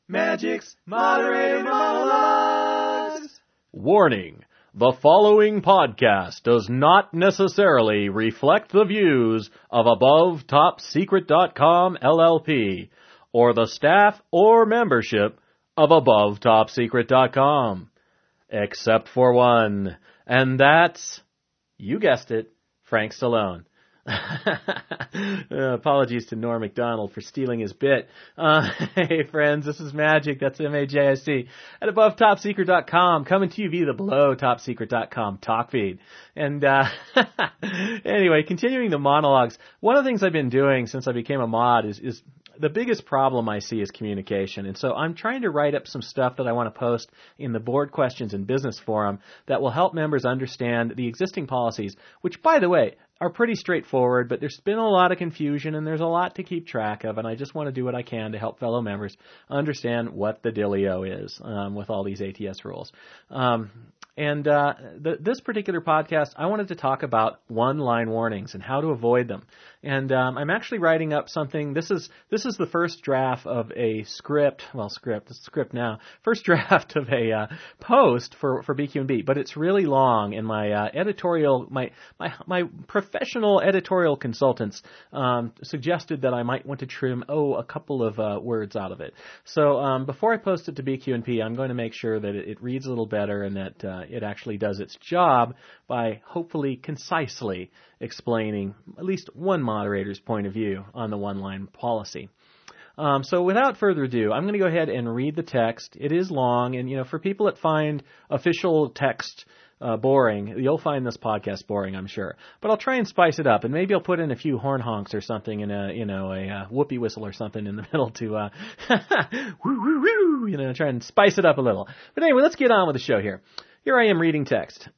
Magic's Moderated Monologues! Warning. The following podcast does not necessarily reflect the views of AboveTopSecret.com LLP or the staff or membership of AboveTopSecret.com. Except for one, and that's, you guessed it, Frank Stallone. Apologies to Norm Macdonald for stealing his bit. Hey friends, this is Magic, that's M-A-J-I-C, at AboveTopSecret.com, coming to you via the BelowTopSecret.com talk feed. And anyway, continuing the monologues, one of the things I've been doing since I became a mod is the biggest problem I see is communication. And so I'm trying to write up some stuff that I want to post in the Board Questions and Business Forum that will help members understand the existing policies, which, by the way, are pretty straightforward, but there's been a lot of confusion and there's a lot to keep track of, and I just want to do what I can to help fellow members understand what the dealio is with all these ATS rules. This particular podcast, I wanted to talk about one-line warnings and how to avoid them. And I'm actually writing up something. This is the first draft of a script. Well, it's script now. First draft of a post for BQ&B, but it's really long. And my editorial, my professional editorial consultants suggested that I might want to trim a couple of words out of it. So before I post it to BQ&P, I'm going to make sure that it reads a little better and that it actually does its job by hopefully concisely explaining at least one moderator's point of view on the one-line policy. So without further ado, I'm going to go ahead and read the text. It is long, and for people that find official text boring, you'll find this podcast boring, I'm sure. But I'll try and spice it up, and maybe I'll put in a few horn honks or something in a whoopee whistle or something in the middle to woo woo woo, try and spice it up a little. But anyway, let's get on with the show here. Here I am reading text.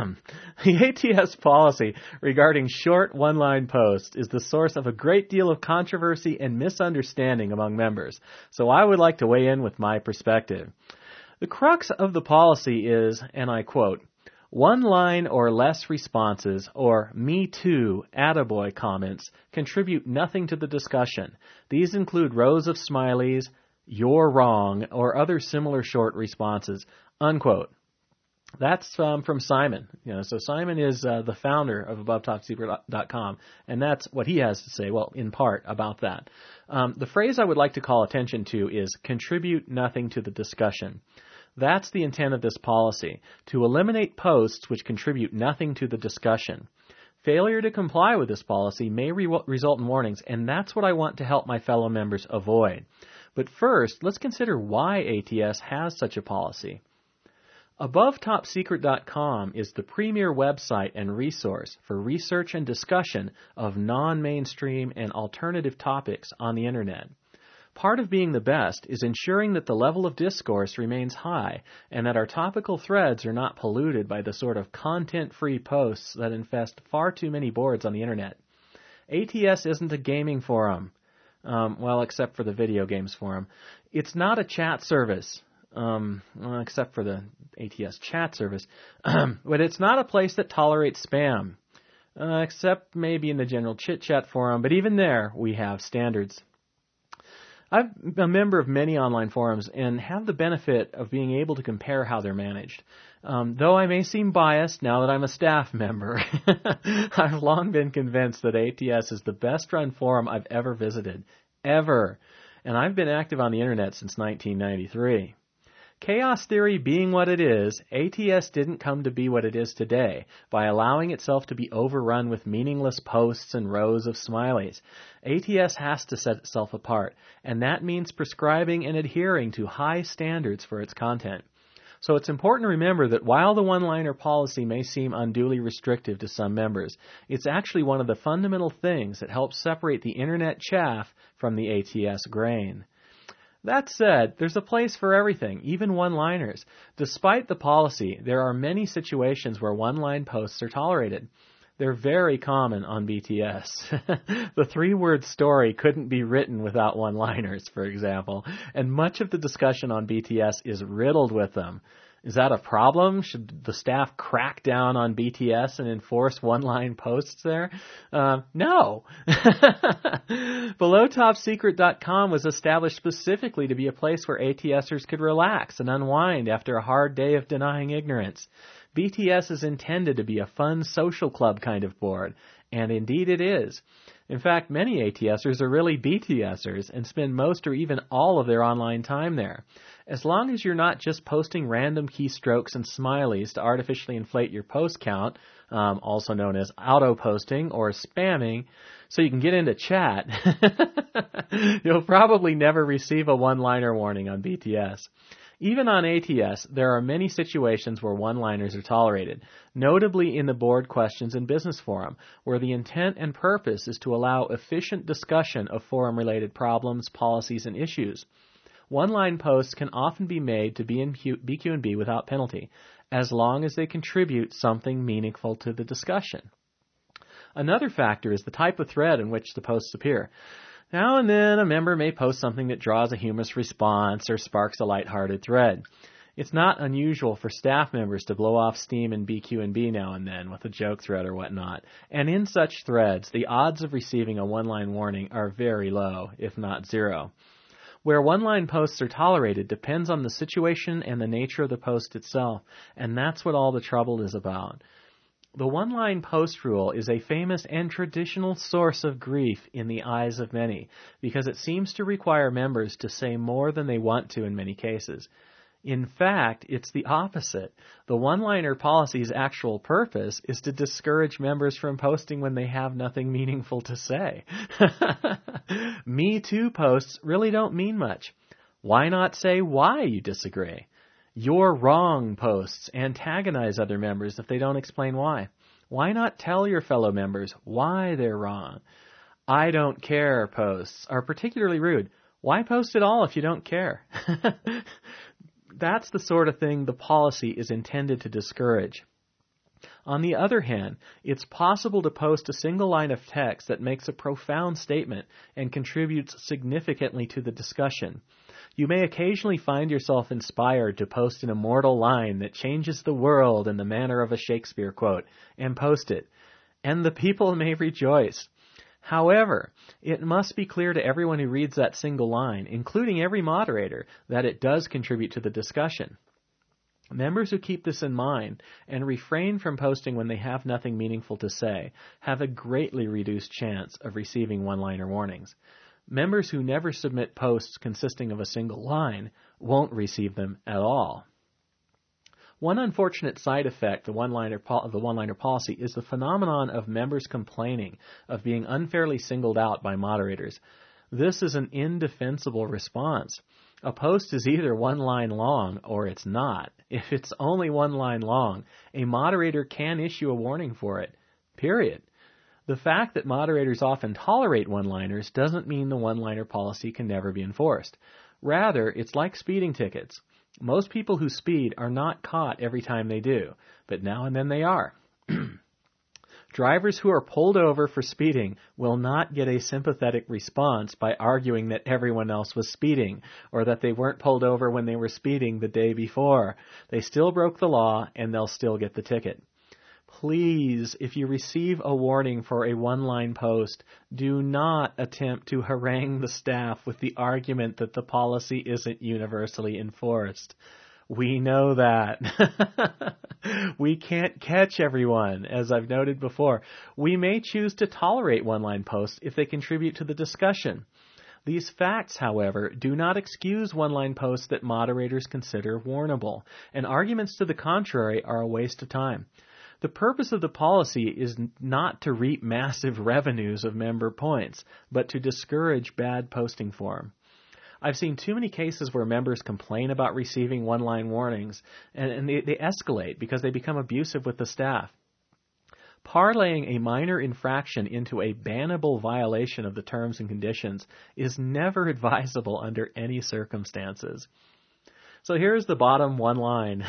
The ATS policy regarding short one-line posts is the source of a great deal of controversy and misunderstanding among members, so I would like to weigh in with my perspective. The crux of the policy is, and I quote, "One line or less responses or me too, attaboy comments contribute nothing to the discussion. These include rows of smileys, you're wrong, or other similar short responses," unquote. That's from Simon. So Simon is the founder of AboveTopSecret.com, and that's what he has to say, well, in part, about that. The phrase I would like to call attention to is contribute nothing to the discussion. That's the intent of this policy, to eliminate posts which contribute nothing to the discussion. Failure to comply with this policy may result in warnings, and that's what I want to help my fellow members avoid. But first, let's consider why ATS has such a policy. AboveTopSecret.com is the premier website and resource for research and discussion of non-mainstream and alternative topics on the Internet. Part of being the best is ensuring that the level of discourse remains high and that our topical threads are not polluted by the sort of content-free posts that infest far too many boards on the Internet. ATS isn't a gaming forum. Except for the video games forum. It's not a chat service. Except for the ATS chat service. But it's not a place that tolerates spam. Except maybe in the general chit-chat forum, but even there we have standards. I'm a member of many online forums and have the benefit of being able to compare how they're managed. Though I may seem biased now that I'm a staff member, I've long been convinced that ATS is the best-run forum I've ever visited. Ever. And I've been active on the Internet since 1993. Chaos theory being what it is, ATS didn't come to be what it is today by allowing itself to be overrun with meaningless posts and rows of smileys. ATS has to set itself apart, and that means prescribing and adhering to high standards for its content. So it's important to remember that while the one-liner policy may seem unduly restrictive to some members, it's actually one of the fundamental things that helps separate the Internet chaff from the ATS grain. That said, there's a place for everything, even one-liners. Despite the policy, there are many situations where one-line posts are tolerated. They're very common on BTS. The three-word story couldn't be written without one-liners, for example, and much of the discussion on BTS is riddled with them. Is that a problem? Should the staff crack down on BTS and enforce one-line posts there? No. BelowTopSecret.com was established specifically to be a place where ATSers could relax and unwind after a hard day of denying ignorance. BTS is intended to be a fun social club kind of board, and indeed it is. In fact, many ATSers are really BTSers and spend most or even all of their online time there. As long as you're not just posting random keystrokes and smileys to artificially inflate your post count, also known as auto-posting or spamming, so you can get into chat, you'll probably never receive a one-liner warning on BTS. Even on ATS, there are many situations where one-liners are tolerated, notably in the board questions and business forum, where the intent and purpose is to allow efficient discussion of forum-related problems, policies, and issues. One-line posts can often be made to BQ&B without penalty, as long as they contribute something meaningful to the discussion. Another factor is the type of thread in which the posts appear. Now and then, a member may post something that draws a humorous response or sparks a lighthearted thread. It's not unusual for staff members to blow off steam in BQ&B now and then with a joke thread or whatnot. And in such threads, the odds of receiving a one-line warning are very low, if not zero. Where one-line posts are tolerated depends on the situation and the nature of the post itself, and that's what all the trouble is about. The one-line post rule is a famous and traditional source of grief in the eyes of many, because it seems to require members to say more than they want to in many cases. In fact, it's the opposite. The one-liner policy's actual purpose is to discourage members from posting when they have nothing meaningful to say. Me Too posts really don't mean much. Why not say why you disagree? You're wrong posts antagonize other members if they don't explain why. Why not tell your fellow members why they're wrong? I don't care posts are particularly rude. Why post at all if you don't care? That's the sort of thing the policy is intended to discourage. On the other hand, it's possible to post a single line of text that makes a profound statement and contributes significantly to the discussion. You may occasionally find yourself inspired to post an immortal line that changes the world in the manner of a Shakespeare quote, and post it. And the people may rejoice. However, it must be clear to everyone who reads that single line, including every moderator, that it does contribute to the discussion. Members who keep this in mind and refrain from posting when they have nothing meaningful to say have a greatly reduced chance of receiving one-liner warnings. Members who never submit posts consisting of a single line won't receive them at all. One unfortunate side effect of the one-liner policy is the phenomenon of members complaining of being unfairly singled out by moderators. This is an indefensible response. A post is either one line long or it's not. If it's only one line long, a moderator can issue a warning for it. Period. The fact that moderators often tolerate one-liners doesn't mean the one-liner policy can never be enforced. Rather, it's like speeding tickets. Most people who speed are not caught every time they do, but now and then they are. Drivers who are pulled over for speeding will not get a sympathetic response by arguing that everyone else was speeding, or that they weren't pulled over when they were speeding the day before. They still broke the law, and they'll still get the ticket. Please, if you receive a warning for a one-line post, do not attempt to harangue the staff with the argument that the policy isn't universally enforced. We know that. We can't catch everyone, as I've noted before. We may choose to tolerate one-line posts if they contribute to the discussion. These facts, however, do not excuse one-line posts that moderators consider warnable, and arguments to the contrary are a waste of time. The purpose of the policy is not to reap massive revenues of member points, but to discourage bad posting form. I've seen too many cases where members complain about receiving one-line warnings, and they escalate because they become abusive with the staff. Parlaying a minor infraction into a bannable violation of the terms and conditions is never advisable under any circumstances. So here's the bottom one line.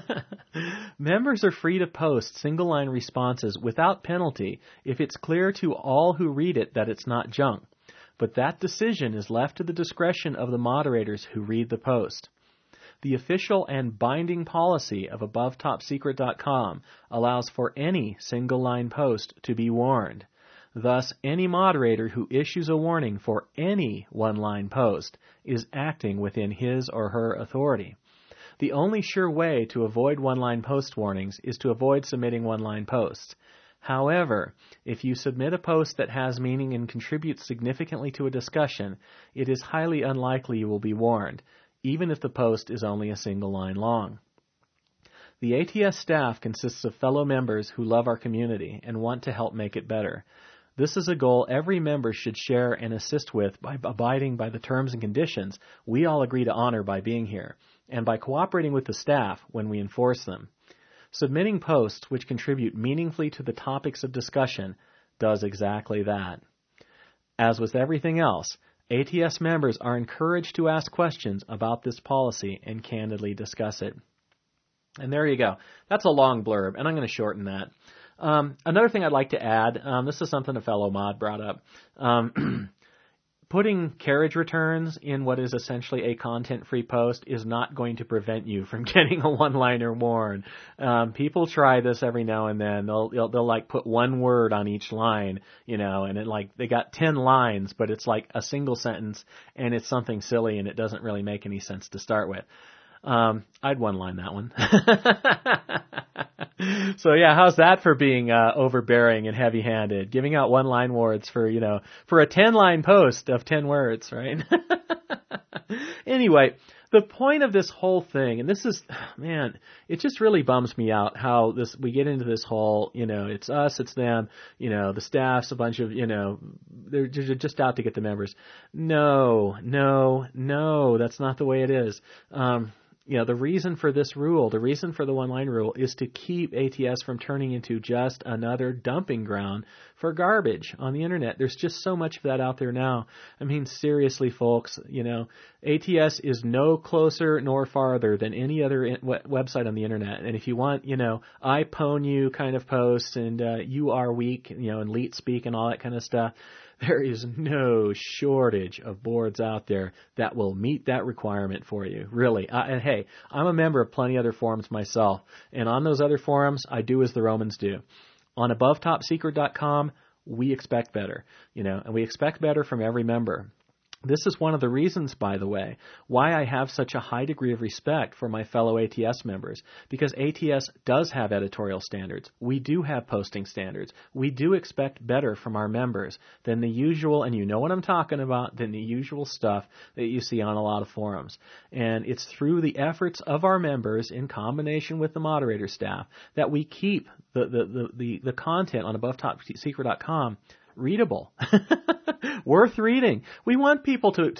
Members are free to post single-line responses without penalty if it's clear to all who read it that it's not junk. But that decision is left to the discretion of the moderators who read the post. The official and binding policy of AboveTopSecret.com allows for any single-line post to be warned. Thus, any moderator who issues a warning for any one-line post is acting within his or her authority. The only sure way to avoid one-line post warnings is to avoid submitting one-line posts. However, if you submit a post that has meaning and contributes significantly to a discussion, it is highly unlikely you will be warned, even if the post is only a single line long. The ATS staff consists of fellow members who love our community and want to help make it better. This is a goal every member should share and assist with by abiding by the terms and conditions we all agree to honor by being here, and by cooperating with the staff when we enforce them. Submitting posts which contribute meaningfully to the topics of discussion does exactly that. As with everything else, ATS members are encouraged to ask questions about this policy and candidly discuss it. And there you go. That's a long blurb, and I'm going to shorten that. Another thing I'd like to add, this is something a fellow mod brought up. Putting carriage returns in what is essentially a content-free post is not going to prevent you from getting a one-liner warn. People try this every now and then. They'll like put one word on each line, and it like they got 10 lines, but it's like a single sentence and it's something silly and it doesn't really make any sense to start with. I'd one-line that one. So yeah, how's that for being overbearing and heavy-handed? Giving out one-line words for a 10-line post of 10 words, right? Anyway, the point of this whole thing, and this is, man, it just really bums me out how we get into this whole, it's us, it's them, the staff's a bunch of, they're just out to get the members. No, that's not the way it is. The reason for this rule, the reason for the one-line rule is to keep ATS from turning into just another dumping ground for garbage on the internet. There's just so much of that out there now. I mean, seriously, folks, ATS is no closer nor farther than any other website on the internet. And if you want, I pwn you kind of posts and you are weak, and leet speak and all that kind of stuff, there is no shortage of boards out there that will meet that requirement for you, really. And hey, I'm a member of plenty other forums myself, and on those other forums, I do as the Romans do. On AboveTopSecret.com, we expect better, and we expect better from every member. This is one of the reasons, by the way, why I have such a high degree of respect for my fellow ATS members, because ATS does have editorial standards. We do have posting standards. We do expect better from our members than the usual, and you know what I'm talking about, than the usual stuff that you see on a lot of forums. And it's through the efforts of our members in combination with the moderator staff that we keep the content on AboveTopSecret.com readable, worth reading. We want people to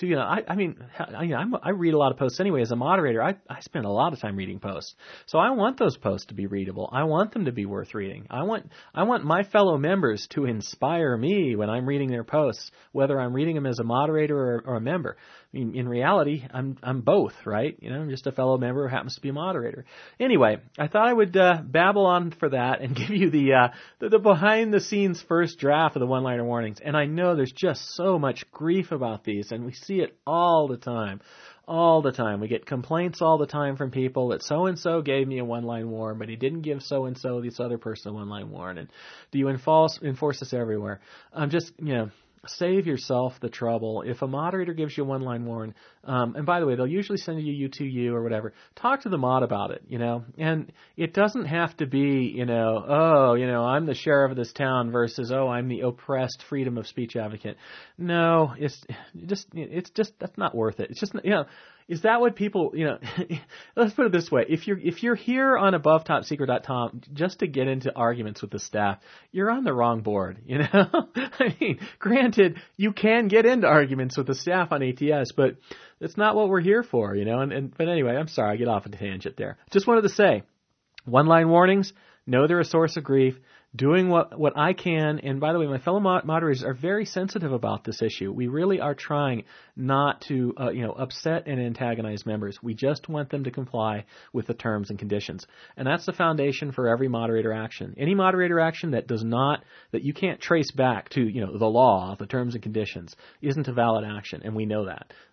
I read a lot of posts anyway. As a moderator, I spend a lot of time reading posts. So I want those posts to be readable. I want them to be worth reading. I want my fellow members to inspire me when I'm reading their posts, whether I'm reading them as a moderator or a member. I mean, in reality, I'm both, right? I'm just a fellow member who happens to be a moderator. Anyway, I thought I would babble on for that and give you the behind-the-scenes first draft of the one-liner warnings. And I know there's just so much grief about these, and we see it all the time. All the time. We get complaints all the time from people that so-and-so gave me a one-line warn, but he didn't give so-and-so, this other person, a one-line warn. And do you enforce this everywhere? I'm just, save yourself the trouble. If a moderator gives you a one-line warn, and by the way, they'll usually send you U2U or whatever, talk to the mod about it, and it doesn't have to be, I'm the sheriff of this town versus, I'm the oppressed freedom of speech advocate. No, it's just, that's not worth it. It's just, is that what people, let's put it this way. If you're here on AboveTopSecret.com just to get into arguments with the staff, you're on the wrong board, I mean, granted, you can get into arguments with the staff on ATS, but that's not what we're here for, but anyway, I'm sorry, I get off a tangent there. Just wanted to say, one-line warnings, know they're a source of grief. Doing what I can, and by the way, my fellow moderators are very sensitive about this issue. We really are trying not to, upset and antagonize members. We just want them to comply with the terms and conditions. And that's the foundation for every moderator action. Any moderator action that you can't trace back to, the law, the terms and conditions, isn't a valid action, and we know that.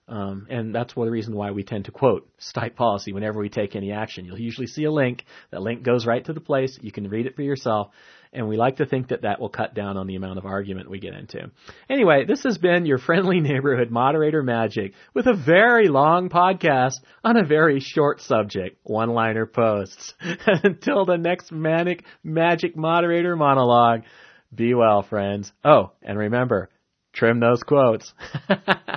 And that's the reason why we tend to quote Stipe policy whenever we take any action. You'll usually see a link. That link goes right to the place. You can read it for yourself. And we like to think that that will cut down on the amount of argument we get into. Anyway, this has been your friendly neighborhood moderator Magic with a very long podcast on a very short subject, one-liner posts. Until the next manic magic moderator monologue, be well, friends. Oh, and remember, trim those quotes.